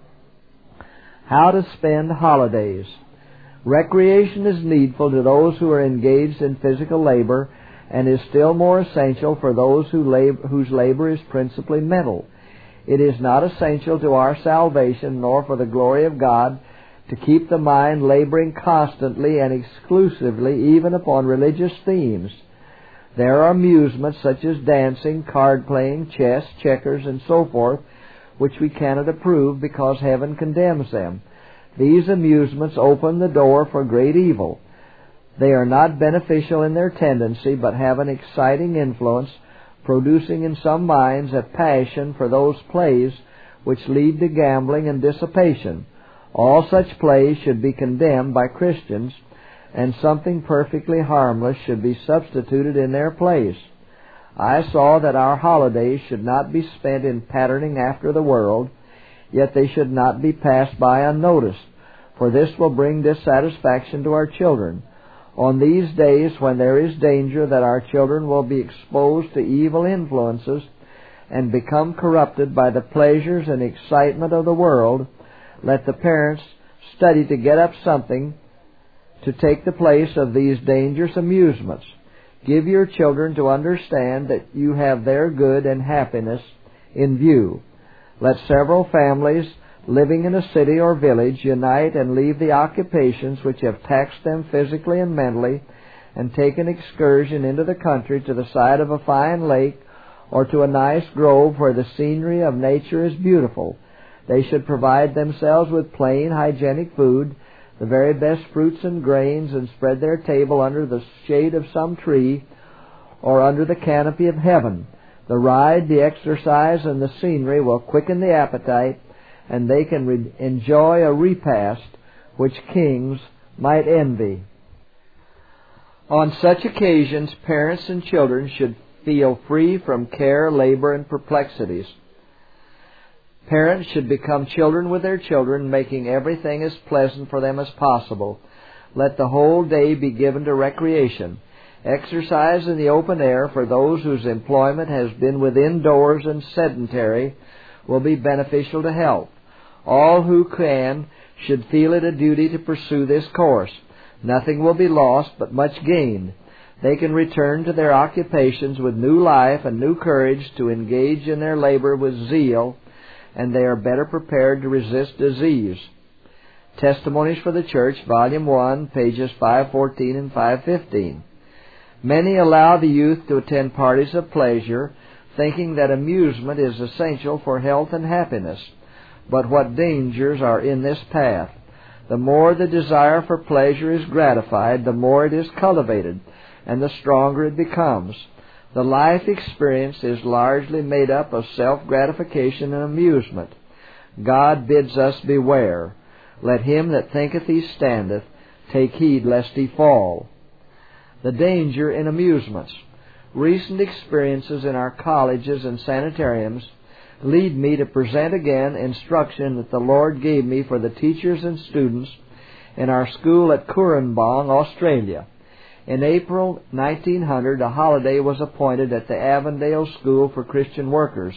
How to spend holidays. Recreation is needful to those who are engaged in physical labor, and is still more essential for those who labor, whose labor is principally mental. It is not essential to our salvation, nor for the glory of God, to keep the mind laboring constantly and exclusively even upon religious themes. There are amusements such as dancing, card-playing, chess, checkers, and so forth, which we cannot approve because heaven condemns them. These amusements open the door for great evil. They are not beneficial in their tendency, but have an exciting influence, producing in some minds a passion for those plays which lead to gambling and dissipation. All such plays should be condemned by Christians, and something perfectly harmless should be substituted in their place. I saw that our holidays should not be spent in patterning after the world, yet they should not be passed by unnoticed, for this will bring dissatisfaction to our children. On these days, when there is danger that our children will be exposed to evil influences, and become corrupted by the pleasures and excitement of the world, let the parents study to get up something to take the place of these dangerous amusements. Give your children to understand that you have their good and happiness in view. Let several families living in a city or village unite and leave the occupations which have taxed them physically and mentally, and take an excursion into the country to the side of a fine lake or to a nice grove where the scenery of nature is beautiful. They should provide themselves with plain, hygienic food, the very best fruits and grains, and spread their table under the shade of some tree or under the canopy of heaven. The ride, the exercise, and the scenery will quicken the appetite, and they can re- enjoy a repast which kings might envy. On such occasions, parents and children should feel free from care, labor, and perplexities. Parents should become children with their children, making everything as pleasant for them as possible. Let the whole day be given to recreation. Exercise in the open air for those whose employment has been within doors and sedentary will be beneficial to health. All who can should feel it a duty to pursue this course. Nothing will be lost, but much gained. They can return to their occupations with new life and new courage to engage in their labor with zeal, and they are better prepared to resist disease. Testimonies for the Church, Volume one, pages five fourteen and five fifteen. Many allow the youth to attend parties of pleasure, thinking that amusement is essential for health and happiness. But what dangers are in this path! The more the desire for pleasure is gratified, the more it is cultivated, and the stronger it becomes. The life experience is largely made up of self-gratification and amusement. God bids us beware. Let him that thinketh he standeth take heed lest he fall. The danger in amusements. Recent experiences in our colleges and sanitariums lead me to present again instruction that the Lord gave me for the teachers and students in our school at Cooranbong, Australia. In April nineteen hundred, a holiday was appointed at the Avondale School for Christian Workers.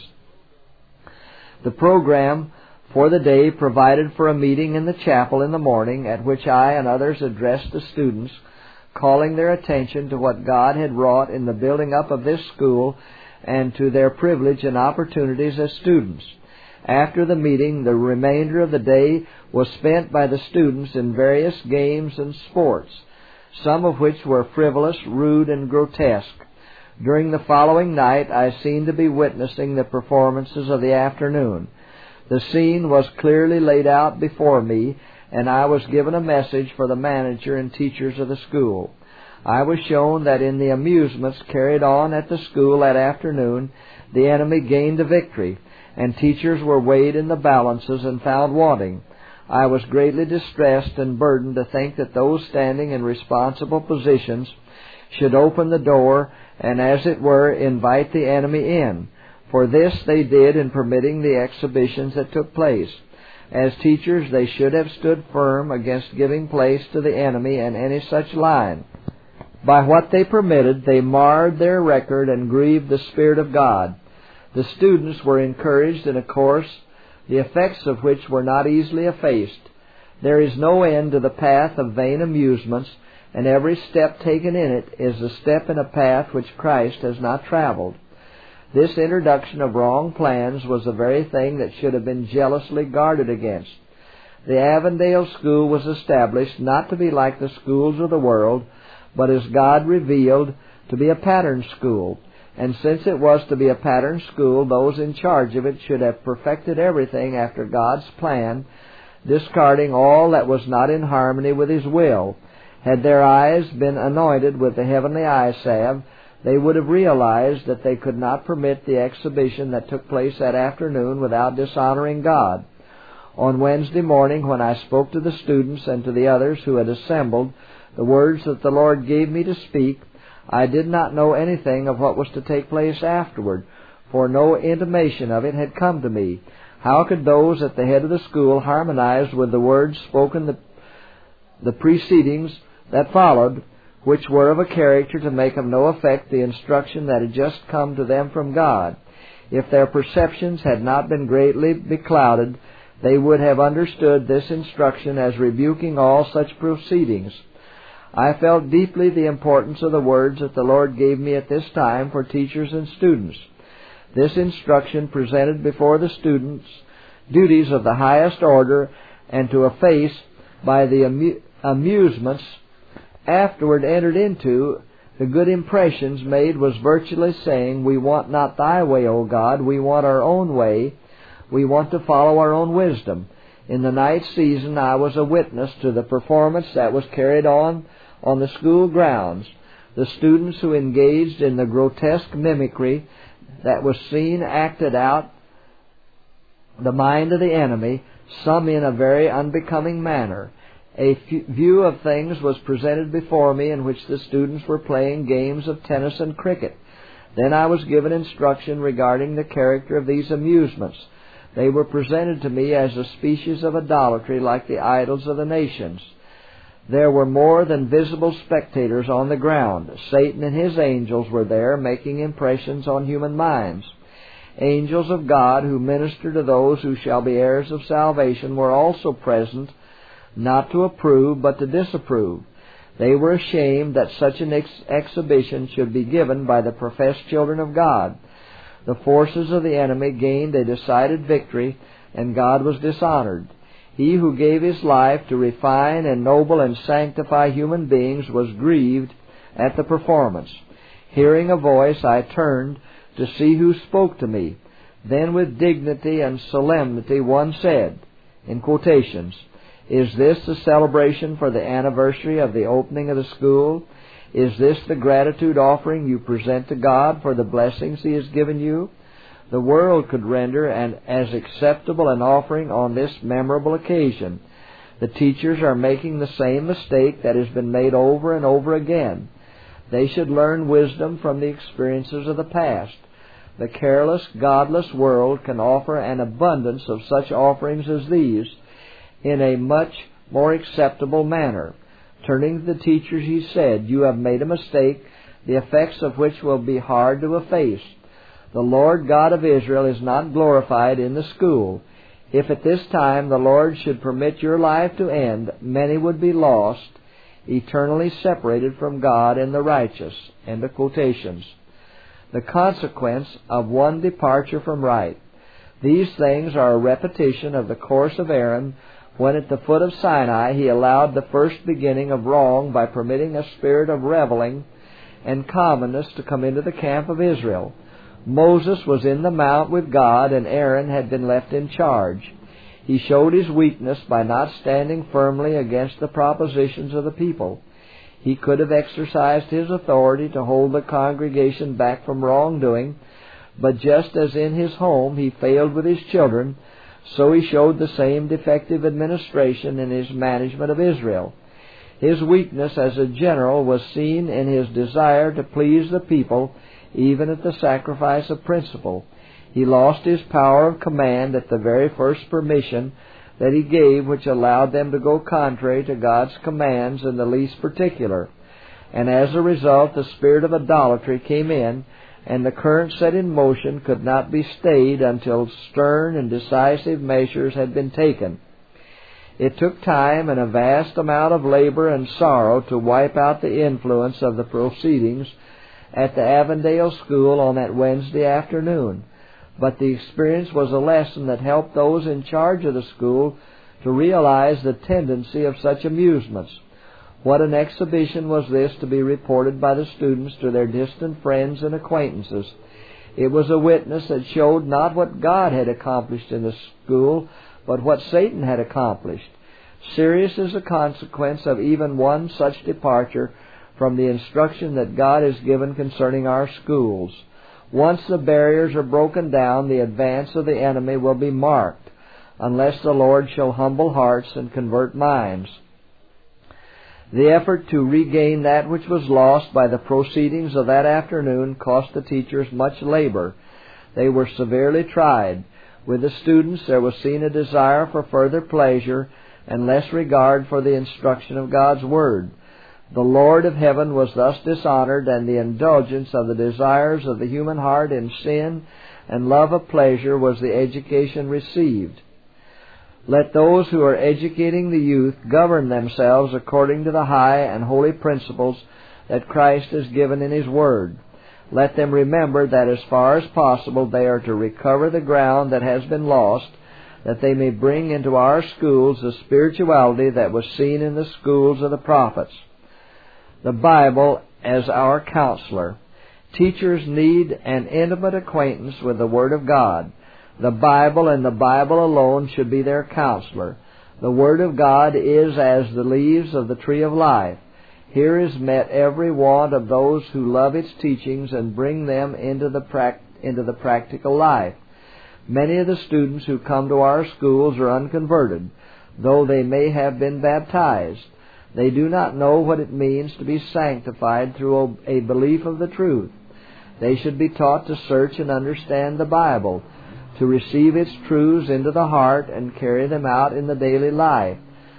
The program for the day provided for a meeting in the chapel in the morning, at which I and others addressed the students, calling their attention to what God had wrought in the building up of this school and to their privilege and opportunities as students. After the meeting, the remainder of the day was spent by the students in various games and sports, some of which were frivolous, rude, and grotesque. During the following night, I seemed to be witnessing the performances of the afternoon. The scene was clearly laid out before me, and I was given a message for the manager and teachers of the school. I was shown that in the amusements carried on at the school that afternoon, the enemy gained a victory, and teachers were weighed in the balances and found wanting. I was greatly distressed and burdened to think that those standing in responsible positions should open the door and, as it were, invite the enemy in. For this they did in permitting the exhibitions that took place. As teachers, they should have stood firm against giving place to the enemy and any such line. By what they permitted, they marred their record and grieved the Spirit of God. The students were encouraged in a course the effects of which were not easily effaced. There is no end to the path of vain amusements, and every step taken in it is a step in a path which Christ has not traveled. This introduction of wrong plans was the very thing that should have been jealously guarded against. The Avondale School was established not to be like the schools of the world, but as God revealed, to be a pattern school. And since it was to be a pattern school, those in charge of it should have perfected everything after God's plan, discarding all that was not in harmony with His will. Had their eyes been anointed with the heavenly eye salve, they would have realized that they could not permit the exhibition that took place that afternoon without dishonoring God. On Wednesday morning, when I spoke to the students and to the others who had assembled, the words that the Lord gave me to speak, I did not know anything of what was to take place afterward, for no intimation of it had come to me. How could those at the head of the school harmonize with the words spoken the, the proceedings that followed, which were of a character to make of no effect the instruction that had just come to them from God? If their perceptions had not been greatly beclouded, they would have understood this instruction as rebuking all such proceedings. I felt deeply the importance of the words that the Lord gave me at this time for teachers and students. This instruction presented before the students duties of the highest order, and to efface by the amu- amusements afterward entered into the good impressions made, was virtually saying, we want not thy way, O God, we want our own way, we want to follow our own wisdom. In the night season I was a witness to the performance that was carried on on the school grounds. The students who engaged in the grotesque mimicry that was seen acted out the mind of the enemy, some in a very unbecoming manner. A view of things was presented before me in which the students were playing games of tennis and cricket. Then I was given instruction regarding the character of these amusements. They were presented to me as a species of idolatry like the idols of the nations. There were more than visible spectators on the ground. Satan and his angels were there, making impressions on human minds. Angels of God who minister to those who shall be heirs of salvation were also present, not to approve but to disapprove. They were ashamed that such an ex- exhibition should be given by the professed children of God. The forces of the enemy gained a decided victory, and God was dishonored. He who gave his life to refine, ennoble, and sanctify human beings was grieved at the performance. Hearing a voice, I turned to see who spoke to me. Then with dignity and solemnity one said, in quotations, "Is this the celebration for the anniversary of the opening of the school? Is this the gratitude offering you present to God for the blessings He has given you?" The world could render an as acceptable an offering on this memorable occasion. The teachers are making the same mistake that has been made over and over again. They should learn wisdom from the experiences of the past. The careless, godless world can offer an abundance of such offerings as these in a much more acceptable manner. Turning to the teachers, he said, "You have made a mistake, the effects of which will be hard to efface. The Lord God of Israel is not glorified in the school. If at this time the Lord should permit your life to end, many would be lost, eternally separated from God and the righteous." End of quotations. The consequence of one departure from right. These things are a repetition of the course of Aaron when at the foot of Sinai he allowed the first beginning of wrong by permitting a spirit of reveling and commonness to come into the camp of Israel. Moses was in the mount with God, and Aaron had been left in charge. He showed his weakness by not standing firmly against the propositions of the people. He could have exercised his authority to hold the congregation back from wrongdoing, but just as in his home he failed with his children, so he showed the same defective administration in his management of Israel. His weakness as a general was seen in his desire to please the people, even at the sacrifice of principle. He lost his power of command at the very first permission that he gave, which allowed them to go contrary to God's commands in the least particular. And as a result, the spirit of idolatry came in, and the current set in motion could not be stayed until stern and decisive measures had been taken. It took time and a vast amount of labor and sorrow to wipe out the influence of the proceedings at the Avondale School on that Wednesday afternoon. But the experience was a lesson that helped those in charge of the school to realize the tendency of such amusements. What an exhibition was this to be reported by the students to their distant friends and acquaintances. It was a witness that showed not what God had accomplished in the school, but what Satan had accomplished. Serious is the consequence of even one such departure from the instruction that God has given concerning our schools. Once the barriers are broken down, the advance of the enemy will be marked, unless the Lord shall humble hearts and convert minds. The effort to regain that which was lost by the proceedings of that afternoon cost the teachers much labor. They were severely tried. With the students there was seen a desire for further pleasure and less regard for the instruction of God's Word. The Lord of heaven was thus dishonored, and the indulgence of the desires of the human heart in sin and love of pleasure was the education received. Let those who are educating the youth govern themselves according to the high and holy principles that Christ has given in His Word. Let them remember that as far as possible they are to recover the ground that has been lost, that they may bring into our schools the spirituality that was seen in the schools of the prophets. The Bible as our counselor. Teachers need an intimate acquaintance with the Word of God. The Bible and the Bible alone should be their counselor. The Word of God is as the leaves of the tree of life. Here is met every want of those who love its teachings and bring them into the prac- into the practical life. Many of the students who come to our schools are unconverted, though they may have been baptized. They do not know what it means to be sanctified through a belief of the truth. They should be taught to search and understand the Bible, to receive its truths into the heart and carry them out in the daily life.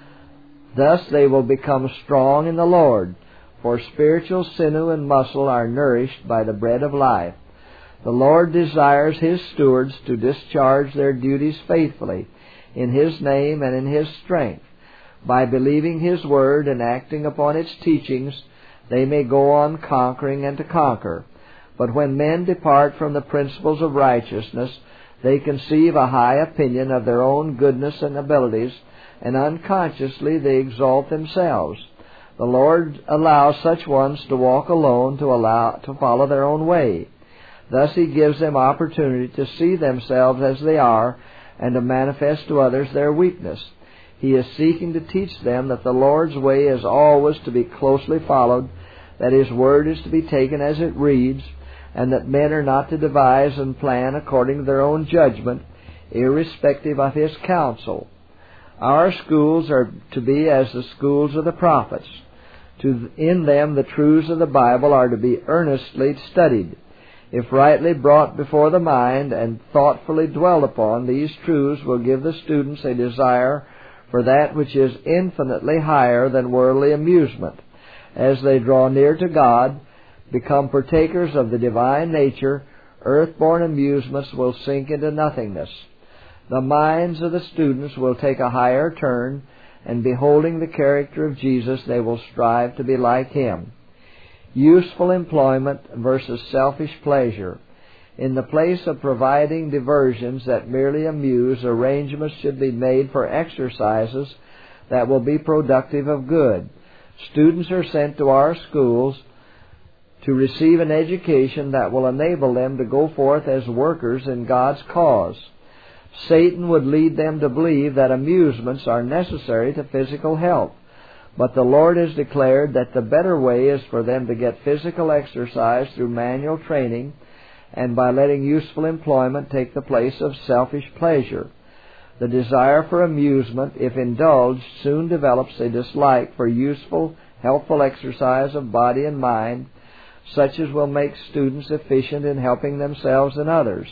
Thus they will become strong in the Lord, for spiritual sinew and muscle are nourished by the bread of life. The Lord desires His stewards to discharge their duties faithfully, in His name and in His strength. By believing His Word and acting upon its teachings, they may go on conquering and to conquer. But when men depart from the principles of righteousness, they conceive a high opinion of their own goodness and abilities, and unconsciously they exalt themselves. The Lord allows such ones to walk alone, to allow to follow their own way. Thus He gives them opportunity to see themselves as they are, and to manifest to others their weakness. He is seeking to teach them that the Lord's way is always to be closely followed, that His Word is to be taken as it reads, and that men are not to devise and plan according to their own judgment, irrespective of His counsel. Our schools are to be as the schools of the prophets. To, in them the truths of the Bible are to be earnestly studied. If rightly brought before the mind and thoughtfully dwelt upon, these truths will give the students a desire for that which is infinitely higher than worldly amusement. As they draw near to God, become partakers of the divine nature, earth-born amusements will sink into nothingness. The minds of the students will take a higher turn, and beholding the character of Jesus, they will strive to be like Him. Useful employment versus selfish pleasure. In the place of providing diversions that merely amuse, arrangements should be made for exercises that will be productive of good. Students are sent to our schools to receive an education that will enable them to go forth as workers in God's cause. Satan would lead them to believe that amusements are necessary to physical health, but the Lord has declared that the better way is for them to get physical exercise through manual training and by letting useful employment take the place of selfish pleasure. The desire for amusement, if indulged, soon develops a dislike for useful, helpful exercise of body and mind, such as will make students efficient in helping themselves and others.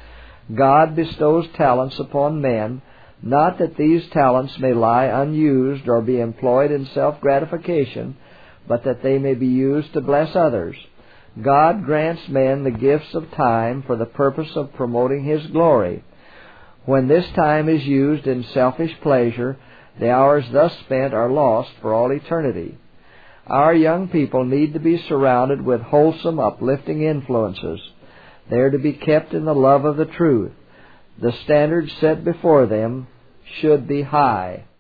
God bestows talents upon men, not that these talents may lie unused or be employed in self-gratification, but that they may be used to bless others. God grants men the gifts of time for the purpose of promoting His glory. When this time is used in selfish pleasure, the hours thus spent are lost for all eternity. Our young people need to be surrounded with wholesome, uplifting influences. They are to be kept in the love of the truth. The standards set before them should be high.